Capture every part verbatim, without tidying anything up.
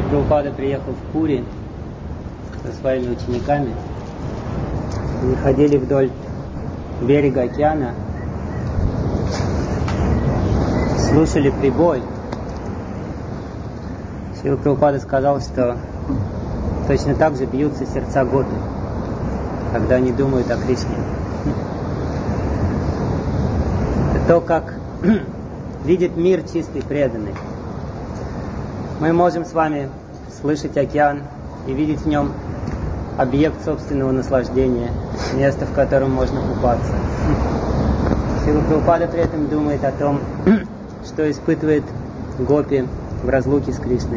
Прабхупада приехал в Пури со своими учениками. Они ходили вдоль берега океана, слушали прибой. Шрила Прабхупада сказал, что точно так же бьются сердца готы, когда они думают о Кришне. Это то, как видит мир чистый преданный. Мы можем с вами слышать океан и видеть в нем объект собственного наслаждения, место, в котором можно купаться. Шрила Прабхупада при этом думает о том, что испытывает гопи в разлуке с Кришной.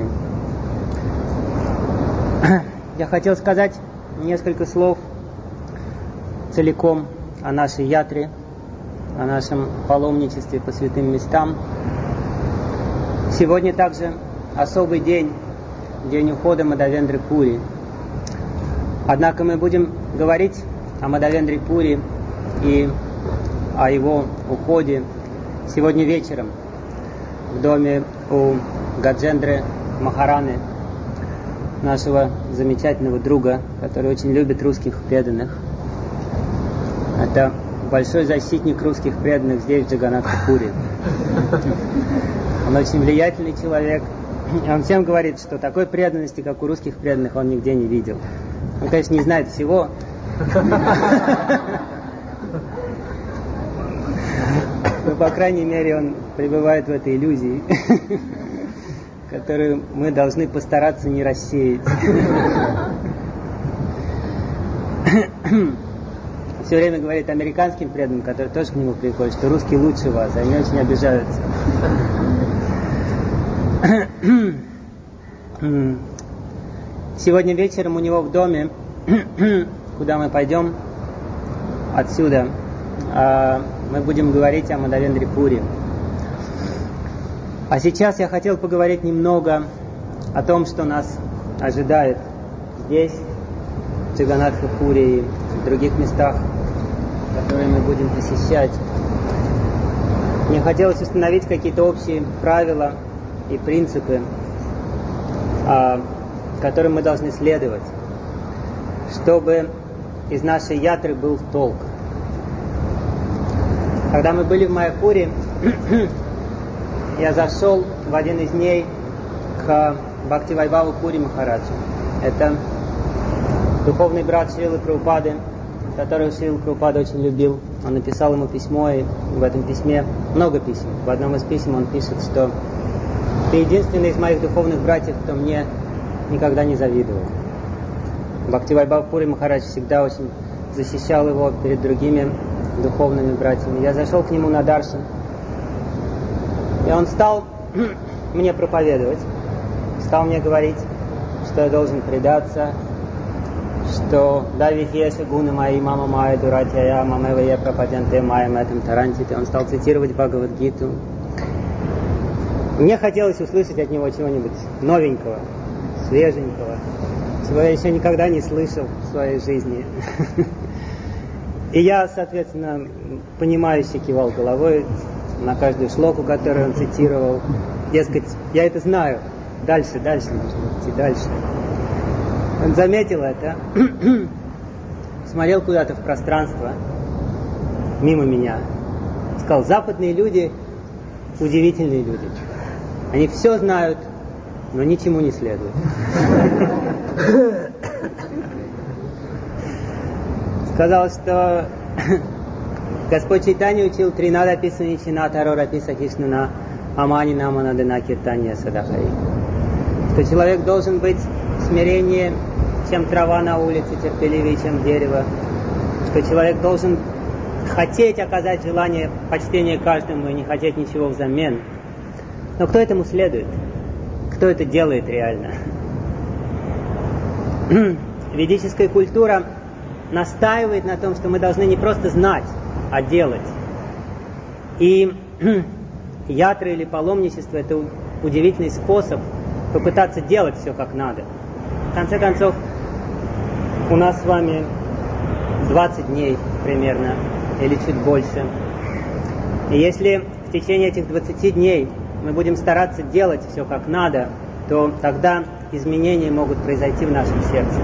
Я хотел сказать несколько слов целиком о нашей ятре, о нашем паломничестве по святым местам. Сегодня также особый день, день ухода Мадхавендры Пури. Однако мы будем говорить о Мадхавендре Пури и о его уходе сегодня вечером в доме у Гаджендры Махараны, нашего замечательного друга, который очень любит русских преданных. Это большой защитник русских преданных здесь, в Джаганнатха-Пури. Он очень влиятельный человек. И он всем говорит, что такой преданности, как у русских преданных, он нигде не видел. Он, конечно, не знает всего. Но, по крайней мере, он пребывает в этой иллюзии, которую мы должны постараться не рассеять. Все время говорит американским преданным, которые тоже к нему приходят, что русские лучше вас, они очень обижаются. Сегодня вечером у него в доме, куда мы пойдем отсюда, мы будем говорить о Мадхавендре Пури. А сейчас я хотел поговорить немного о том, что нас ожидает здесь, в Джаганнатха-Пури и в других местах, которые мы будем посещать. Мне хотелось установить какие-то общие правила и принципы, которым мы должны следовать, чтобы из нашей ятры был толк. Когда мы были в Майяпуре, я зашел в один из дней к Бхактивайбхава Пури Махараджу. Это духовный брат Шрилы Прабхупады, которого Шрила Прабхупада очень любил. Он написал ему письмо, и в этом письме много писем. В одном из писем он пишет, что ты единственный из моих духовных братьев, кто мне никогда не завидовал. Бхактивайбхава Пури Махарадж всегда очень защищал его перед другими духовными братьями. Я зашел к нему на даршан, и он стал мне проповедовать, стал мне говорить, что я должен предаться, что да вихеша гуна мои мама майя дуратья мамева я пропаденте майя этом тарантите. Он стал цитировать Бхагавад-гиту. Мне хотелось услышать от него чего-нибудь новенького, свеженького, чего я еще никогда не слышал в своей жизни. И я, соответственно, понимающе кивал головой на каждую шлоку, которую он цитировал. Дескать, я это знаю. Дальше, дальше нужно идти, дальше. Он заметил это, смотрел куда-то в пространство, мимо меня. Сказал, западные люди удивительные люди. Они все знают, но ничему не следуют. Сказал, что Господь Чайтанья учил Тринада Писани Чината Рора Писа Хишнуна Амани Наманадана Киртанья Садахари. Что человек должен быть смиреннее, чем трава на улице, терпеливее, чем дерево. Что человек должен хотеть оказать желание почтения каждому и не хотеть ничего взамен. Но кто этому следует? Кто это делает реально? Ведическая культура настаивает на том, что мы должны не просто знать, а делать. И ятра или паломничество — это удивительный способ попытаться делать все как надо. В конце концов, у нас с вами двадцать дней примерно, или чуть больше. И если в течение этих двадцати дней мы будем стараться делать все как надо, то тогда изменения могут произойти в нашем сердце.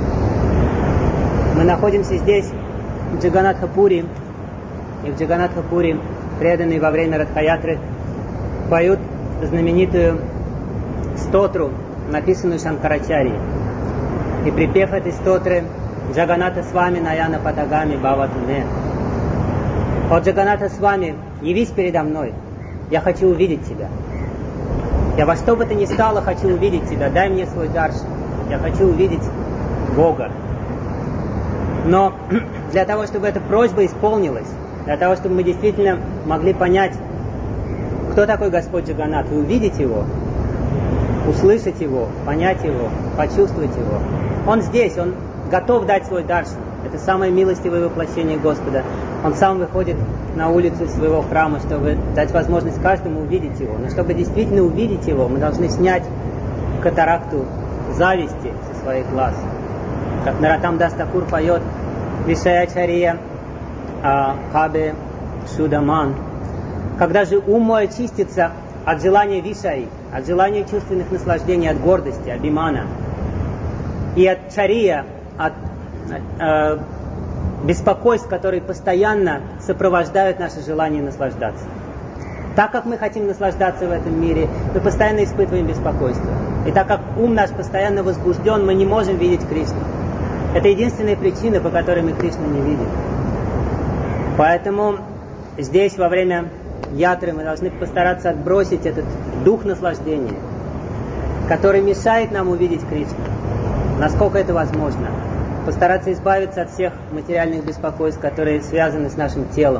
Мы находимся здесь, в Джаганатха-пури, и в Джаганатха-пури преданные во время Радха-ятры поют знаменитую стотру, написанную Шанкарачарьей. И припев этой стотры «Джаганата Свами Наяна Патагами Баватуне». «О Джаганата Свами, явись передо мной, я хочу увидеть тебя. Я во что бы то ни стало хочу увидеть тебя, дай мне свой даршан, я хочу увидеть Бога». Но для того, чтобы эта просьба исполнилась, для того, чтобы мы действительно могли понять, кто такой Господь Джаганат, и увидеть Его, услышать Его, понять Его, почувствовать Его. Он здесь, Он готов дать свой даршан. Это самое милостивое воплощение Господа. Он сам выходит на улицу своего храма, чтобы дать возможность каждому увидеть Его. Но чтобы действительно увидеть Его, мы должны снять катаракту зависти со своих глаз. Как Нароттам Дас Такур поет «Вишаячария Хабе Шудаман». Когда же ум мой очистится от желания вишаи, от желания чувственных наслаждений, от гордости, абимана, и от чария, от э, беспокойств, которые постоянно сопровождают наше желание наслаждаться. Так как мы хотим наслаждаться в этом мире, мы постоянно испытываем беспокойство. И так как ум наш постоянно возбужден, мы не можем видеть Кришну. Это единственная причина, по которой мы Кришну не видим. Поэтому здесь во время ятры мы должны постараться отбросить этот дух наслаждения, который мешает нам увидеть Кришну, насколько это возможно. Постараться избавиться от всех материальных беспокойств, которые связаны с нашим телом.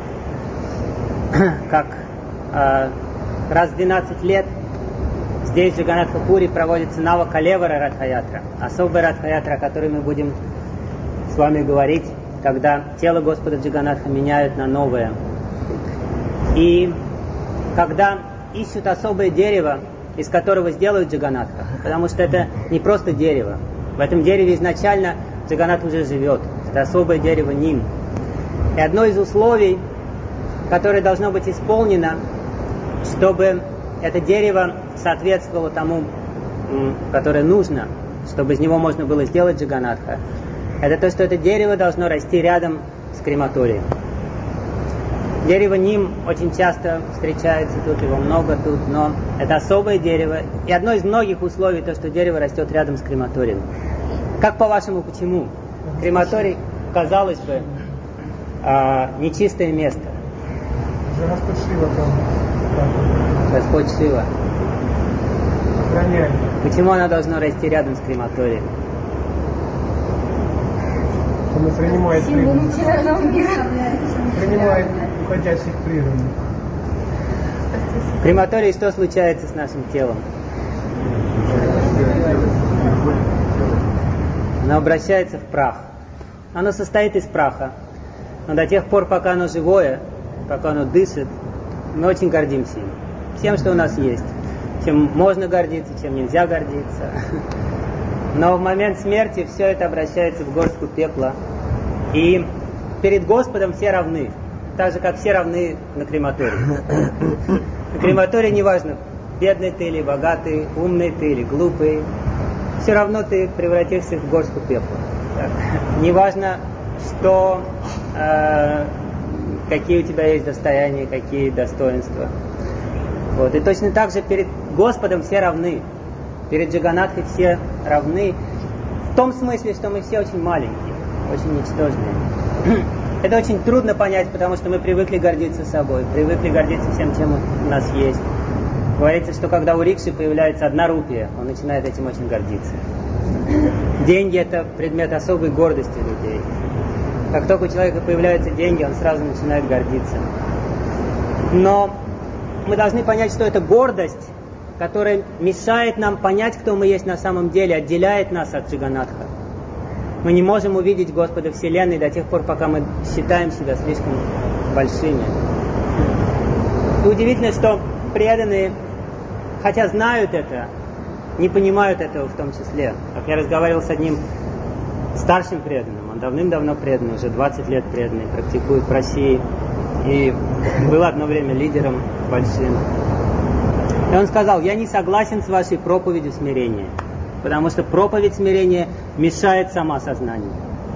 Как э, раз в двенадцать лет здесь, в Джаганатха-пури, проводится Нава Калевара Радха-ятра, особая Радха-ятра, о которой мы будем с вами говорить, когда тело Господа Джаганатха меняют на новое. И когда ищут особое дерево, из которого сделают Джаганатха, потому что это не просто дерево. В этом дереве изначально Джаганат уже живет. Это особое дерево Ним. И одно из условий, которое должно быть исполнено, чтобы это дерево соответствовало тому, которое нужно, чтобы из него можно было сделать Джаганатха, это то, что это дерево должно расти рядом с крематорием. Дерево Ним очень часто встречается тут, его много тут, но это особое дерево. И одно из многих условий, то, что дерево растет рядом с крематорием. Как по-вашему, почему? Крематорий, казалось бы, э, нечистое место. Господь Шива там. Господь Шива. Охраняет. Почему оно должно расти рядом с крематорием? Он принимает природу. Принимает уходящих природу. В крематории что случается с нашим телом? Оно обращается в прах. Оно состоит из праха. Но до тех пор, пока оно живое, пока оно дышит, мы очень гордимся им. Всем, что у нас есть. Чем можно гордиться, чем нельзя гордиться. Но в момент смерти все это обращается в горстку пепла. И перед Господом все равны. Так же, как все равны на крематории. На крематории неважно, бедный ты или богатый, умный ты или глупый. Все равно ты превратишься в горстку пепла. Неважно, что, э, какие у тебя есть достояния, какие достоинства. Вот. И точно так же перед Господом все равны. Перед Джаганатхой все равны. В том смысле, что мы все очень маленькие, очень ничтожные. Это очень трудно понять, потому что мы привыкли гордиться собой, привыкли гордиться всем, чем у нас есть. Говорится, что когда у рикши появляется одна рупия, он начинает этим очень гордиться. Деньги – это предмет особой гордости людей. Как только у человека появляются деньги, он сразу начинает гордиться. Но мы должны понять, что это гордость, которая мешает нам понять, кто мы есть на самом деле, отделяет нас от Джаганатха. Мы не можем увидеть Господа Вселенной до тех пор, пока мы считаем себя слишком большими. И удивительно, что преданные, хотя знают это, не понимают этого в том числе. Как я разговаривал с одним старшим преданным, он давным-давно преданный, уже двадцать лет преданный, практикует в России и был одно время лидером большим. И он сказал: я не согласен с вашей проповедью смирения, потому что проповедь смирения мешает самоосознанию.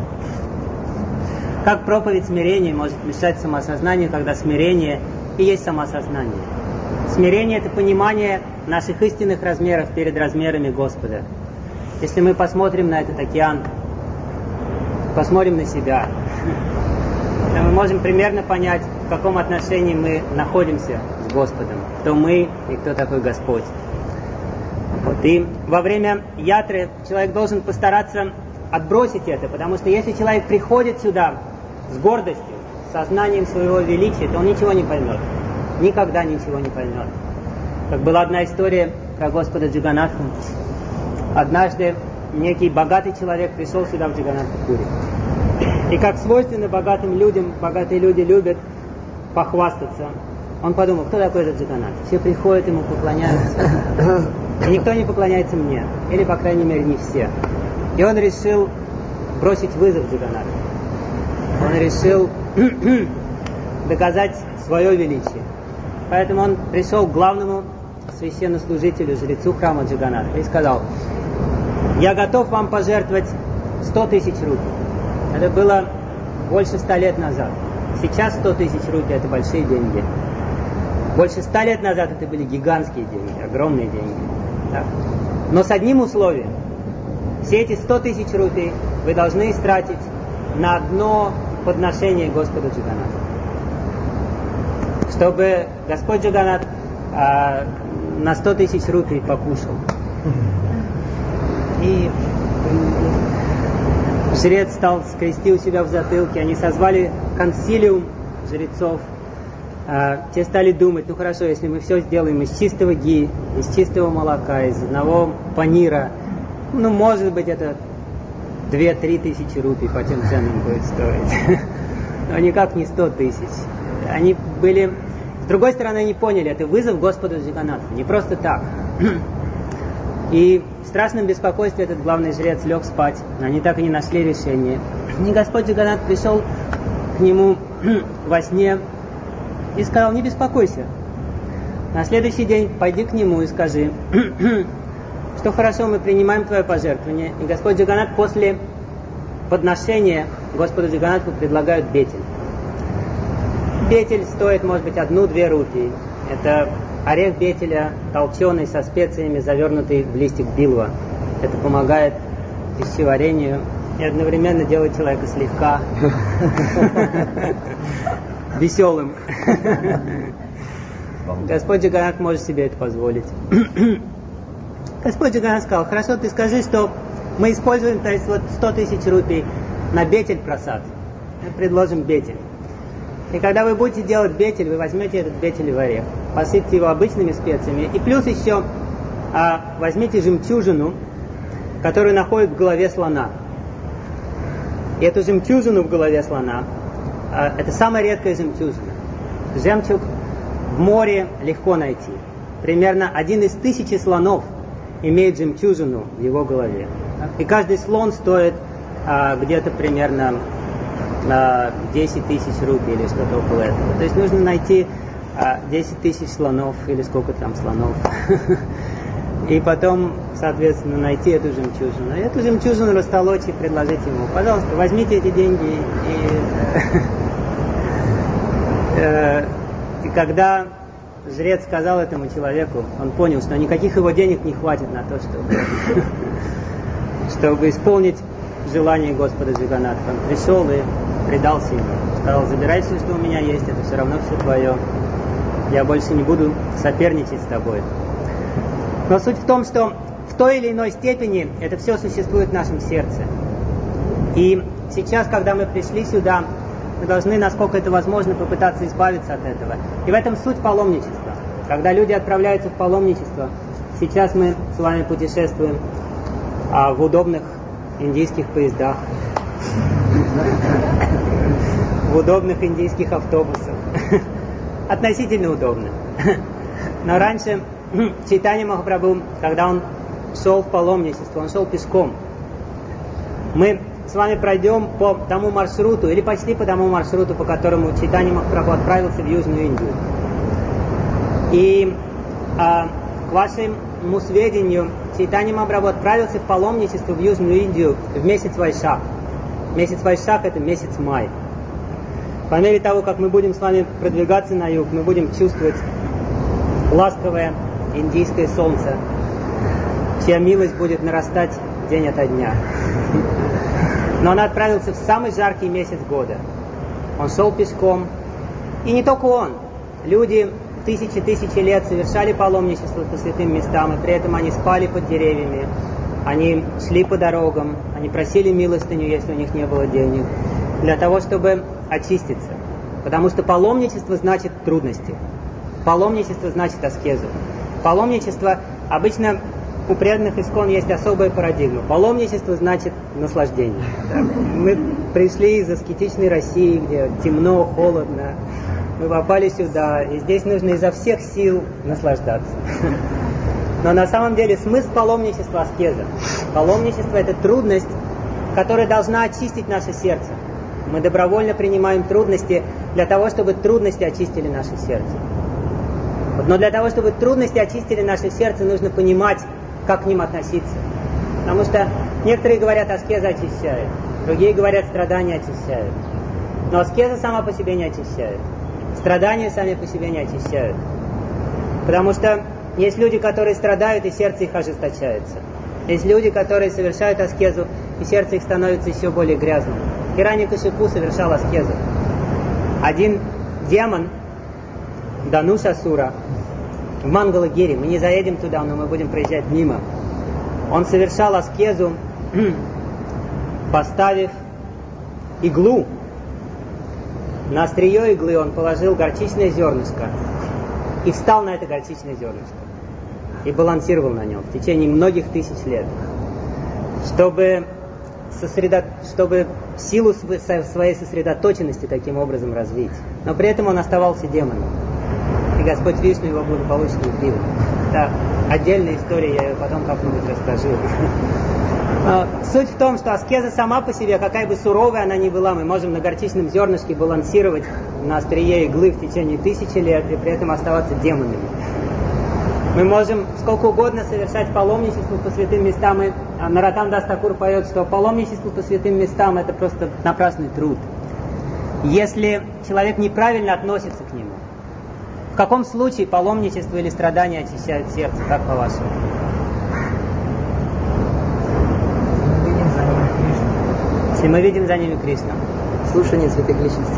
Как проповедь смирения может мешать самоосознанию, когда смирение и есть самоосознание? Смирение – это понимание наших истинных размеров перед размерами Господа. Если мы посмотрим на этот океан, посмотрим на себя, то мы можем примерно понять, в каком отношении мы находимся с Господом, кто мы и кто такой Господь. Вот. И во время ятры человек должен постараться отбросить это, потому что если человек приходит сюда с гордостью, с сознанием своего величия, то он ничего не поймет. Никогда ничего не поймет. Как была одна история про Господа Джаганнатху. Однажды некий богатый человек пришел сюда, в Джаганнатхапури. И как свойственно богатым людям, богатые люди любят похвастаться. Он подумал: кто такой этот Джаганнатх? Все приходят ему, поклоняются. И никто не поклоняется мне. Или, по крайней мере, не все. И он решил бросить вызов Джаганнатху. Он решил доказать свое величие. Поэтому он пришел к главному священнослужителю, жрецу храма Джаганнатха и сказал: я готов вам пожертвовать сто тысяч рупий. Это было больше ста лет назад. Сейчас сто тысяч рупий – это большие деньги. Больше ста лет назад это были гигантские деньги, огромные деньги. Да? Но с одним условием. Все эти сто тысяч рупий вы должны истратить на одно подношение Господу Джаганнатху. Чтобы Господь Джаганнатх а, на сто тысяч рупий покушал. И жрец стал скрести у себя в затылке. Они созвали консилиум жрецов. А, те стали думать: ну хорошо, если мы все сделаем из чистого ги, из чистого молока, из одного панира, ну может быть это две-три тысячи рупий по тем ценам будет стоить. Но никак не сто тысяч. Они были... С другой стороны, они поняли, это вызов Господу Джаганнатху, не просто так. И в страшном беспокойстве этот главный жрец лег спать. Они так и не нашли решения. И Господь Джаганнатх пришел к нему во сне и сказал: не беспокойся. На следующий день пойди к нему и скажи, что хорошо, мы принимаем твое пожертвование. И Господь Джаганнатх после подношения Господу Джаганнатху предлагают бетель. Бетель стоит, может быть, одну-две рупии. Это орех бетеля, толченый, со специями, завернутый в листик билва. Это помогает пищеварению и одновременно делает человека слегка веселым. Господь Джаганнатх может себе это позволить. Господь Джаганнатх сказал: хорошо, ты скажи, что мы используем, то есть вот сто тысяч рупий на бетель просад. Мы предложим бетель. И когда вы будете делать бетель, вы возьмете этот бетель в орех, посыпьте его обычными специями, и плюс еще а, возьмите жемчужину, которую находят в голове слона. И эту жемчужину в голове слона, а, это самая редкая жемчужина. Жемчуг в море легко найти. Примерно один из тысячи слонов имеет жемчужину в его голове. И каждый слон стоит а, где-то примерно а, десять тысяч рупий или что-то около этого. То есть нужно найти а, десять тысяч слонов или сколько там слонов. И потом, соответственно, найти эту жемчужину. И эту жемчужину растолочь и предложить ему: пожалуйста, возьмите эти деньги. И, и когда жрец сказал этому человеку, он понял, что никаких его денег не хватит на то, чтобы, чтобы исполнить желание Господа Джаганнатха. Он пришел и предался ему. Сказал: забирай все, что у меня есть, это все равно все твое. Я больше не буду соперничать с тобой. Но суть в том, что в той или иной степени это все существует в нашем сердце. И сейчас, когда мы пришли сюда, мы должны, насколько это возможно, попытаться избавиться от этого. И в этом суть паломничества. Когда люди отправляются в паломничество, сейчас мы с вами путешествуем а, в удобных индийских поездах, в удобных индийских автобусах. Относительно удобно. Но раньше Чайтанья Махапрабху, когда он шел в паломничество, он шел пешком. Мы с вами пройдем по тому маршруту, или почти по тому маршруту, по которому Чайтанья Махапрабху отправился в Южную Индию. И а, к вашему сведению, Чайтанья Махапрабху отправился в паломничество в Южную Индию в месяц Вайшах. Месяц Вайшах — это месяц май. По мере того, как мы будем с вами продвигаться на юг, мы будем чувствовать ласковое индийское солнце, чья милость будет нарастать день ото дня. Но он отправился в самый жаркий месяц года. Он шел пешком. И не только он. Люди тысячи-тысячи лет совершали паломничество по святым местам, и при этом они спали под деревьями, они шли по дорогам, они просили милостыню, если у них не было денег, для того, чтобы очиститься. Потому что паломничество значит трудности. Паломничество значит аскезу. Паломничество обычно... У преданных искон есть особая парадигма. Паломничество значит наслаждение. Да. Мы пришли из аскетичной России, где темно, холодно. Мы попали сюда, и здесь нужно изо всех сил наслаждаться. Но на самом деле смысл паломничества — аскеза. Паломничество — это трудность, которая должна очистить наше сердце. Мы добровольно принимаем трудности для того, чтобы трудности очистили наше сердце. Но для того, чтобы трудности очистили наше сердце, нужно понимать, как к ним относиться. Потому что некоторые говорят, аскеза очищает, другие говорят, страдания очищают. Но аскеза сама по себе не очищает. Страдания сами по себе не очищают. Потому что есть люди, которые страдают, и сердце их ожесточается. Есть люди, которые совершают аскезу, и сердце их становится еще более грязным. Хираньякашипу совершал аскезу. Один демон, Данушасура, в Мангалагире, мы не заедем туда, но мы будем проезжать мимо. Он совершал аскезу, поставив иглу. На острие иглы он положил горчичное зернышко и встал на это горчичное зернышко и балансировал на нем в течение многих тысяч лет, чтобы, сосредо... чтобы силу своей сосредоточенности таким образом развить. Но при этом он оставался демоном. И Господь Вишну его благополучно убил. Это отдельная история, я ее потом как-нибудь расскажу. Суть в том, что аскеза сама по себе, какая бы суровая она ни была, мы можем на горчичном зернышке балансировать на острие иглы в течение тысячи лет и при этом оставаться демонами. Мы можем сколько угодно совершать паломничество по святым местам. И Нароттам Дас Такур поет, что паломничество по святым местам — это просто напрасный труд. Если человек неправильно относится к нему. В каком случае паломничество или страдания очищают сердце, как по-вашему? Если мы видим за ними Кришну. Слушание святых личностей.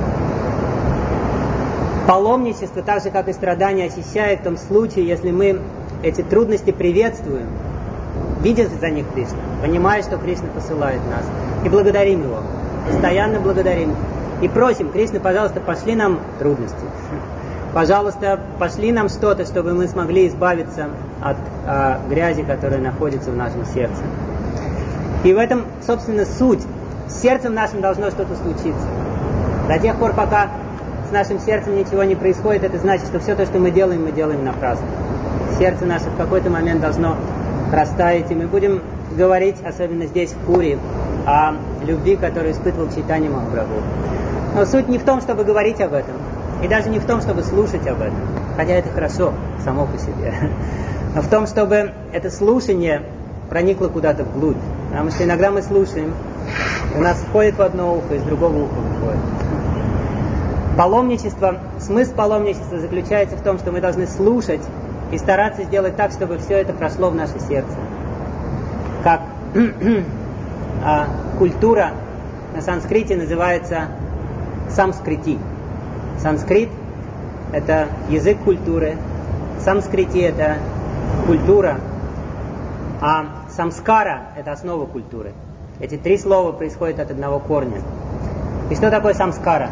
Паломничество, так же как и страдания, очищает в том случае, если мы эти трудности приветствуем, видя за них Кришну, понимая, что Кришна посылает нас, и благодарим Его, постоянно благодарим. И просим: Кришна, пожалуйста, пошли нам трудности. Пожалуйста, пошли нам что-то, чтобы мы смогли избавиться от э, грязи, которая находится в нашем сердце. И в этом, собственно, суть. С сердцем нашим должно что-то случиться. До тех пор, пока с нашим сердцем ничего не происходит, это значит, что все то, что мы делаем, мы делаем напрасно. Сердце наше в какой-то момент должно растаять, и мы будем говорить, особенно здесь, в Пури, о любви, которую испытывал Чайтанья Махапрабху. Но суть не в том, чтобы говорить об этом, и даже не в том, чтобы слушать об этом, хотя это хорошо само по себе, но в том, чтобы это слушание проникло куда-то вглубь. Потому что иногда мы слушаем, у нас входит в одно ухо, из другого уха выходит. Паломничество, смысл паломничества заключается в том, что мы должны слушать и стараться сделать так, чтобы все это прошло в наше сердце. Как а, культура на санскрите называется самскрити. Санскрит — это язык культуры, самскрити — это культура, а самскара — это основа культуры. Эти три слова происходят от одного корня. И что такое самскара?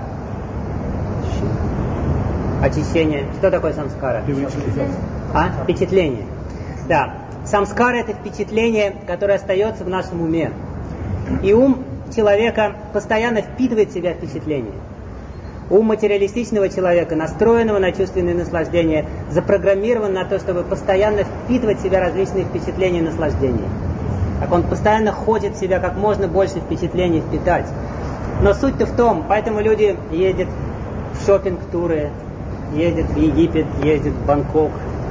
Очищение. Что такое самскара? А? Впечатление. Да. Самскара — это впечатление, которое остается в нашем уме. И ум человека постоянно впитывает в себя впечатление. Ум материалистичного человека, настроенного на чувственные наслаждения, запрограммирован на то, чтобы постоянно впитывать в себя различные впечатления и наслаждения. Так он постоянно хочет в себя как можно больше впечатлений впитать. Но суть-то в том, поэтому люди ездят в шопинг-туры, ездят в Египет, ездят в Бангкок,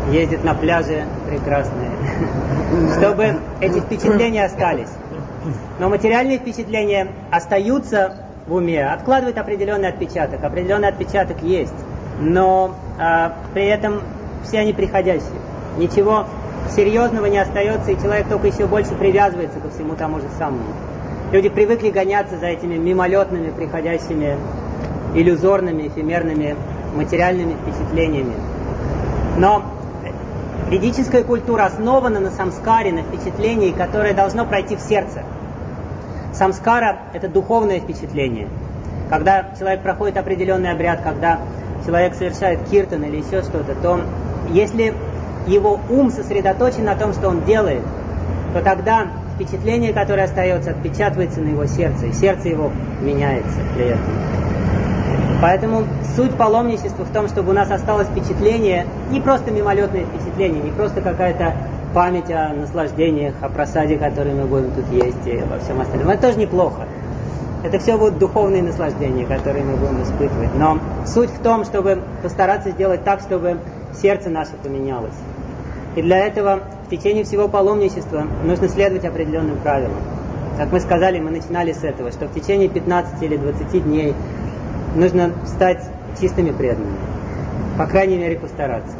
ездит на пляже прекрасные, чтобы эти впечатления остались. Но материальные впечатления остаются в уме, откладывают определенный отпечаток. Определенный отпечаток есть, но а, при этом все они приходящие. Ничего серьезного не остается, и человек только еще больше привязывается ко всему тому же самому. Люди привыкли гоняться за этими мимолетными, приходящими, иллюзорными, эфемерными материальными впечатлениями. Но ведическая культура основана на самскаре, на впечатлении, которое должно пройти в сердце. Самскара – это духовное впечатление. Когда человек проходит определенный обряд, когда человек совершает киртан или еще что-то, то если его ум сосредоточен на том, что он делает, то тогда впечатление, которое остается, отпечатывается на его сердце, и сердце его меняется при этом. Поэтому суть паломничества в том, чтобы у нас осталось впечатление, не просто мимолетное впечатление, не просто какая-то память о наслаждениях, о просаде, который мы будем тут есть, и во всем остальном. Это тоже неплохо. Это все будут духовные наслаждения, которые мы будем испытывать. Но суть в том, чтобы постараться сделать так, чтобы сердце наше поменялось. И для этого в течение всего паломничества нужно следовать определенным правилам. Как мы сказали, мы начинали с этого, что в течение пятнадцати или двадцати дней нужно стать чистыми преданными. По крайней мере, постараться.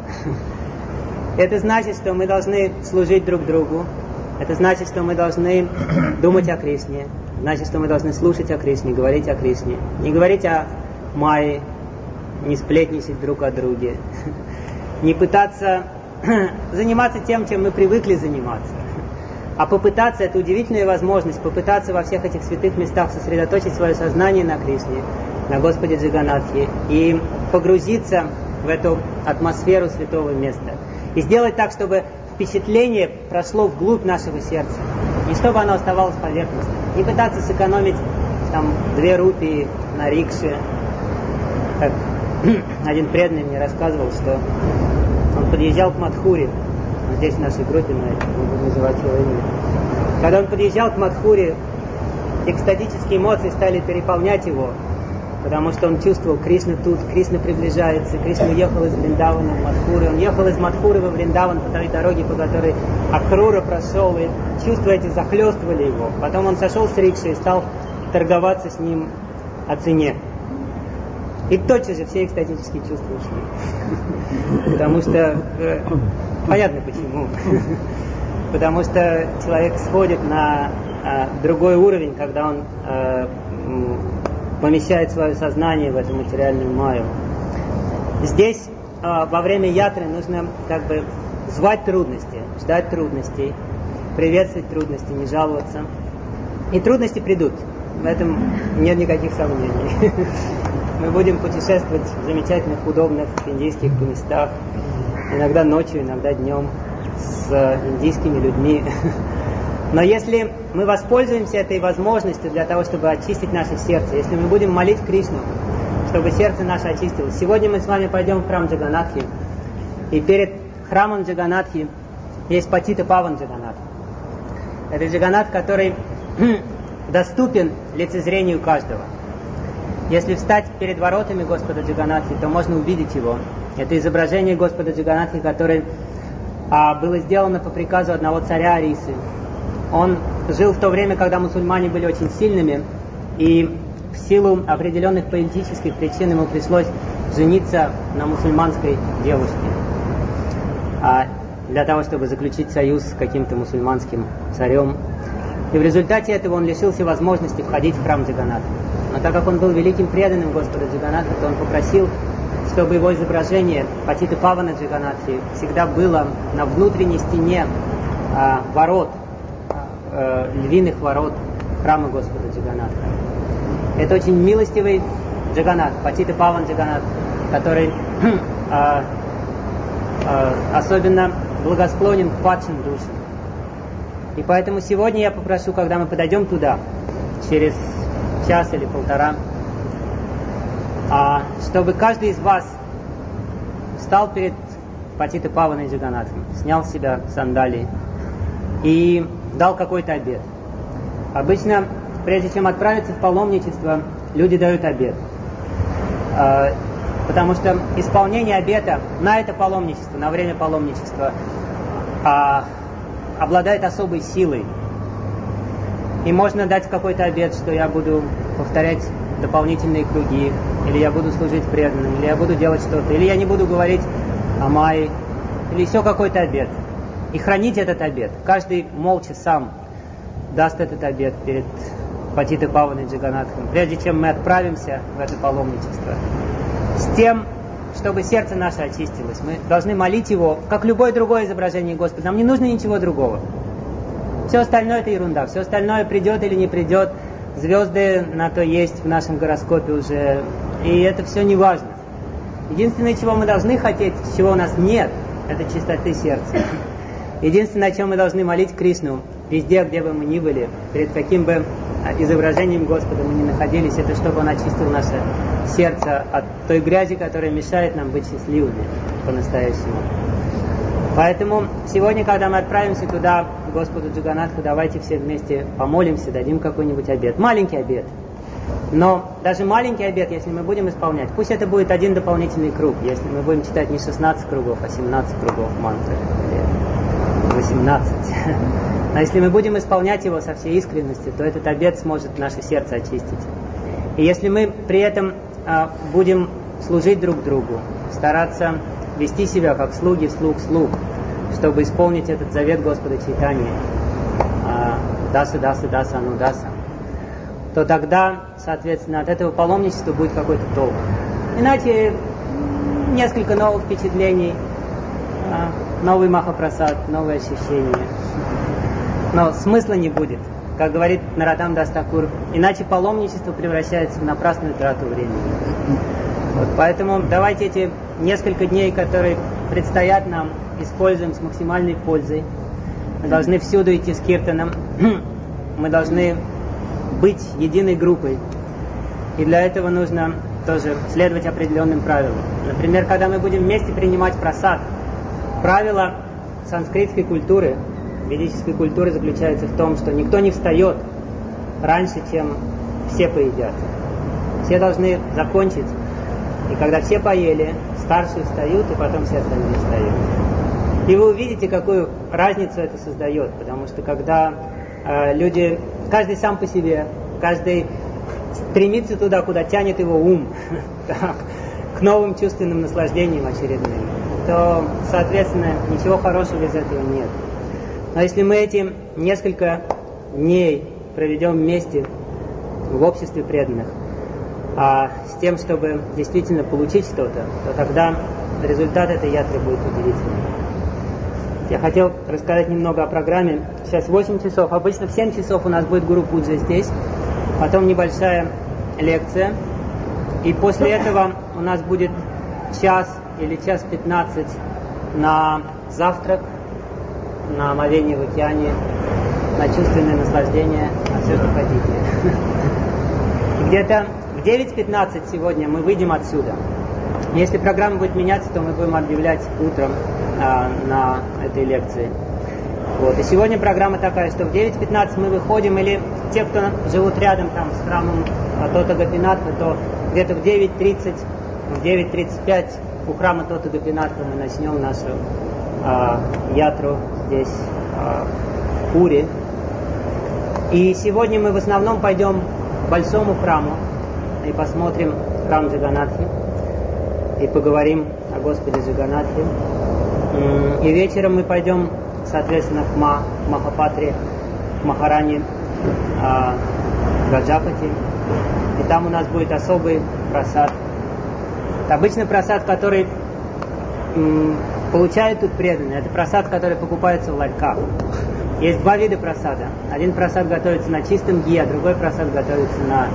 Это значит, что мы должны служить друг другу. Это значит, что мы должны думать о Кришне. Значит, что мы должны слушать о Кришне, говорить о Кришне. Не говорить о Майе, не сплетничать друг о друге. Не пытаться заниматься тем, чем мы привыкли заниматься. А попытаться, это удивительная возможность, попытаться во всех этих святых местах сосредоточить свое сознание на Кришне, на Господе Джаганатхе, и погрузиться в эту атмосферу святого места. И сделать так, чтобы впечатление прошло вглубь нашего сердца. Не чтобы оно оставалось поверхностным. Не пытаться сэкономить там две рупии на рикше. Как один преданный мне рассказывал, что он подъезжал к Мадхуре. Здесь в нашей группе, но не буду называть его имя. Когда он подъезжал к Мадхуре, экстатические эмоции стали переполнять его. Потому что он чувствовал, Кришна тут, Кришна приближается, Кришна уехал из Вриндавана в Мадхуру, он ехал из Мадхуры во Вриндаван по той дороге, по которой Акрура прошел, и чувства эти захлестывали его. Потом он сошел с рикши и стал торговаться с ним о цене. И тотчас же все экстатические чувства ушли. Потому что, понятно почему. Потому что человек сходит на другой уровень, когда он помещает свое сознание в эту материальную майю. Здесь э, во время ятры нужно как бы звать трудности, ждать трудностей, приветствовать трудности, не жаловаться. И трудности придут. В этом нет никаких сомнений. Мы будем путешествовать в замечательных, удобных индийских местах, иногда ночью, иногда днем, с индийскими людьми. Но если мы воспользуемся этой возможностью для того, чтобы очистить наше сердце, если мы будем молить Кришну, чтобы сердце наше очистилось. Сегодня мы с вами пойдем в храм Джаганатхи, и перед храмом Джаганатхи есть Патита Паван Джаганат. Это Джаганат, который доступен лицезрению каждого. Если встать перед воротами Господа Джаганатхи, то можно увидеть его. Это изображение Господа Джаганатхи, которое а, было сделано по приказу одного царя Арисы. Он жил в то время, когда мусульмане были очень сильными, и в силу определенных политических причин ему пришлось жениться на мусульманской девушке, а для того, чтобы заключить союз с каким-то мусульманским царем. И в результате этого он лишился возможности входить в храм Джаганатха. Но так как он был великим преданным Господа Джаганатха, то он попросил, чтобы его изображение Патита Павана Джаганатхи всегда было на внутренней стене а, ворот, львиных ворот храма Господа Джаганатха. Это очень милостивый Джаганат, Патита Паван Джаганат, который а, а, особенно благосклонен к падшим душам. И поэтому сегодня я попрошу, когда мы подойдем туда, через час или полтора, а, чтобы каждый из вас встал перед Патита Паваной Джаганатхом, снял с себя сандалии и дал какой-то обет. Обычно, прежде чем отправиться в паломничество, люди дают обет. Потому что исполнение обета на это паломничество, на время паломничества, а, обладает особой силой. И можно дать какой-то обет, что я буду повторять дополнительные круги, или я буду служить преданным, или я буду делать что-то, или я не буду говорить о Майе, или еще какой-то обет. И хранить этот обет. Каждый молча сам даст этот обет перед Патитой Паваной Джаганатхом, прежде чем мы отправимся в это паломничество. С тем, чтобы сердце наше очистилось. Мы должны молить его, как любое другое изображение Господа. Нам не нужно ничего другого. Все остальное это ерунда. Все остальное придет или не придет. Звезды на то есть в нашем гороскопе уже. И это все не важно. Единственное, чего мы должны хотеть, чего у нас нет, это чистоты сердца. Единственное, о чем мы должны молить Кришну, везде, где бы мы ни были, перед каким бы изображением Господа мы ни находились, это чтобы Он очистил наше сердце от той грязи, которая мешает нам быть счастливыми по-настоящему. Поэтому сегодня, когда мы отправимся туда, к Господу Джаганатху, давайте все вместе помолимся, дадим какой-нибудь обет. Маленький обет. Но даже маленький обет, если мы будем исполнять, пусть это будет один дополнительный круг, если мы будем читать не шестнадцать кругов, а семнадцать кругов мантры, или восемнадцать. Но если мы будем исполнять его со всей искренностью, то этот обет сможет наше сердце очистить. И если мы при этом а, будем служить друг другу, стараться вести себя как слуги, слуг, слуг, чтобы исполнить этот завет Господа Чайтаньи, даса, даса, даса, ану даса, то тогда, соответственно, от этого паломничества будет какой-то толк. Иначе несколько новых впечатлений, новый Махапрасад, новые ощущения. Но смысла не будет. Как говорит Нароттам Дас Такур, иначе паломничество превращается в напрасную трату времени. Вот, поэтому давайте эти несколько дней, которые предстоят нам, используем с максимальной пользой. Мы должны всюду идти с киртаном. Мы должны быть единой группой. И для этого нужно тоже следовать определенным правилам. Например, когда мы будем вместе принимать прасад, правило санскритской культуры, ведической культуры заключается в том, что никто не встает раньше, чем все поедят. Все должны закончить. И когда все поели, старшие встают, и потом все остальные встают. И вы увидите, какую разницу это создает. Потому что когда э, люди, каждый сам по себе, каждый стремится туда, куда тянет его ум, к новым чувственным наслаждениям очередным, то, соответственно, ничего хорошего из этого нет. Но если мы эти несколько дней проведем вместе в обществе преданных, а с тем, чтобы действительно получить что-то, то тогда результат этой ятры будет удивительным. Я хотел рассказать немного о программе. Сейчас восемь часов. Обычно в семь часов у нас будет Гуру Пуджа здесь. Потом небольшая лекция. И после этого у нас будет час или час пятнадцать на завтрак, на омовение в океане, на чувственное наслаждение, на все, что хотите. Где-то в девять пятнадцать сегодня мы выйдем отсюда. Если программа будет меняться, то мы будем объявлять утром а, на этой лекции. Вот. И сегодня программа такая, что в девять пятнадцать мы выходим, или те, кто живут рядом там с храмом Тота Гопинатха, то где-то в девять тридцать, в девять тридцать пять у храма Тота Гопинатха мы начнем нашу а, ятру здесь, а, в Пури. И сегодня мы в основном пойдем к большому храму и посмотрим храм Джаганатхи и поговорим о Господе Джаганатхе. И вечером мы пойдем, соответственно, к Ма, Махапатре, к Махарани а, Гаджапати. И там у нас будет особый прасад. Это обычный прасад, который м, получают тут преданные. Это прасад, который покупается в ларьках. Есть два вида прасада. Один прасад готовится на чистом ги, а другой прасад готовится на,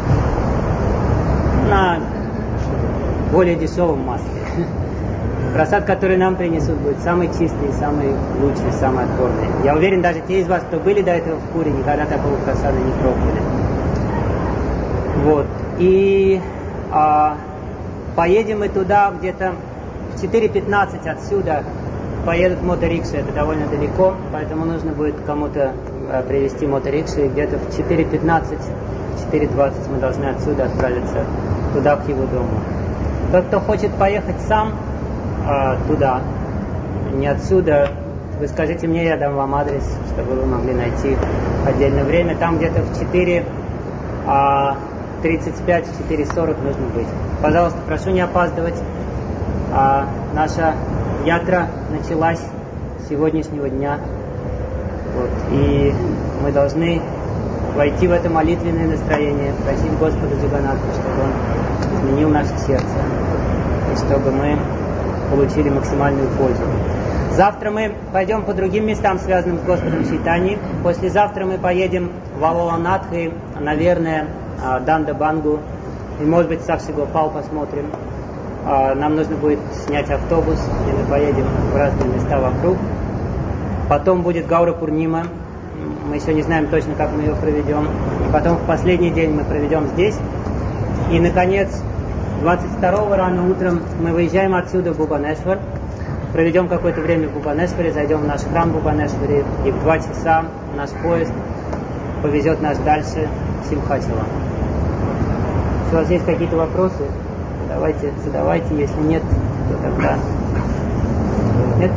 на более дешевом масле. Прасад, который нам принесут, будет самый чистый, самый лучший, самый отборный. Я уверен, даже те из вас, кто были до этого в Пури, никогда такого прасада не пробовали. Вот. И а, поедем мы туда где-то в четыре пятнадцать отсюда. Поедут моторикши, это довольно далеко, поэтому нужно будет кому-то а, привезти моторикши. Где-то в четыре пятнадцать, четыре двадцать мы должны отсюда отправиться туда, к его дому. Тот, кто хочет поехать сам э, туда, не отсюда, вы скажите мне, я дам вам адрес, чтобы вы могли найти отдельное время. Там где-то в четыре тридцать пять, в четыре сорок нужно быть. Пожалуйста, прошу не опаздывать. А, наша ятра началась с сегодняшнего дня. Вот, и мы должны войти в это молитвенное настроение, просить Господа Джаганатха, чтобы Он изменил наше сердце, и чтобы мы получили максимальную пользу. Завтра мы пойдем по другим местам, связанным с Господом Чайтаньей. Послезавтра мы поедем в Алаланатх и, наверное, Дандабангу. И, может быть, Сакши-Гопал посмотрим. Нам нужно будет снять автобус, и мы поедем в разные места вокруг. Потом будет Гаура-Пурнима. Мы еще не знаем точно, как мы ее проведем. И потом в последний день мы проведем здесь. И, наконец, двадцать второго рано утром мы выезжаем отсюда в Бхубанешвар. Проведем какое-то время в Бхубанешваре, зайдем в наш храм в Бхубанешваре, и в два часа наш поезд повезет нас дальше в Симхачала. Если у вас есть какие-то вопросы, давайте задавайте. Если нет, то тогда... Нет?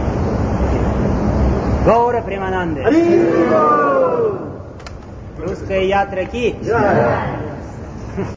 Гаура Примананды! Русская ятра ки!